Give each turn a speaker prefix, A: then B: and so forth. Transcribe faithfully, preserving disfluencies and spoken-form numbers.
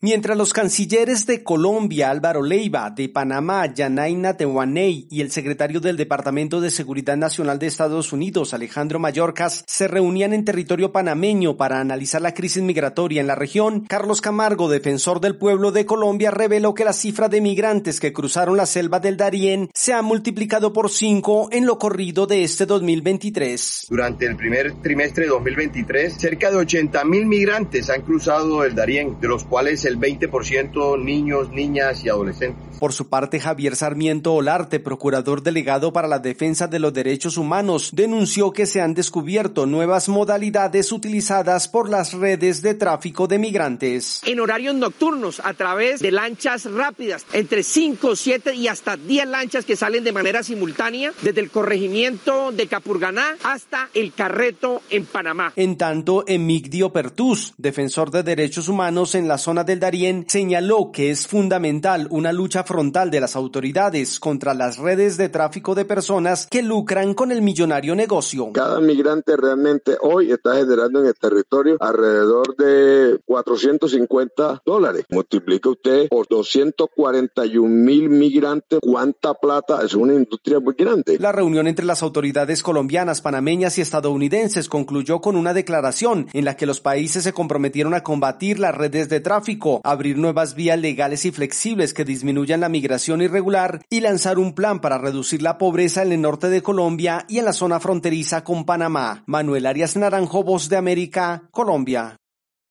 A: Mientras los cancilleres de Colombia, Álvaro Leiva, de Panamá, Yanaina Tehuaney, y el secretario del Departamento de Seguridad Nacional de Estados Unidos, Alejandro Mayorkas, se reunían en territorio panameño para analizar la crisis migratoria en la región, Carlos Camargo, defensor del pueblo de Colombia, reveló que la cifra de migrantes que cruzaron la selva del Darién se ha multiplicado por cinco en lo corrido de este dos mil veintitrés.
B: Durante el primer trimestre de dos mil veintitrés, cerca de ochenta mil migrantes han cruzado el Darién, de los cuales el veinte por ciento niños, niñas y adolescentes.
A: Por su parte, Javier Sarmiento Olarte, procurador delegado para la defensa de los derechos humanos, denunció que se han descubierto nuevas modalidades utilizadas por las redes de tráfico de migrantes.
C: En horarios nocturnos, a través de lanchas rápidas, entre cinco, siete y hasta diez lanchas que salen de manera simultánea, desde el corregimiento de Capurganá hasta el Carreto en Panamá.
A: En tanto, Emigdio Pertús, defensor de derechos humanos en la zona del Darién, señaló que es fundamental una lucha frontal de las autoridades contra las redes de tráfico de personas que lucran con el millonario negocio.
D: Cada migrante realmente hoy está generando en el territorio alrededor de cuatrocientos cincuenta dólares. Multiplica usted por doscientos cuarenta y un mil migrantes, ¿cuánta plata? Es una industria muy grande.
A: La reunión entre las autoridades colombianas, panameñas y estadounidenses concluyó con una declaración en la que los países se comprometieron a combatir las redes de tráfico, abrir nuevas vías legales y flexibles que disminuyan la migración irregular y lanzar un plan para reducir la pobreza en el norte de Colombia y en la zona fronteriza con Panamá. Manuel Arias Naranjo, Voz de América, Colombia.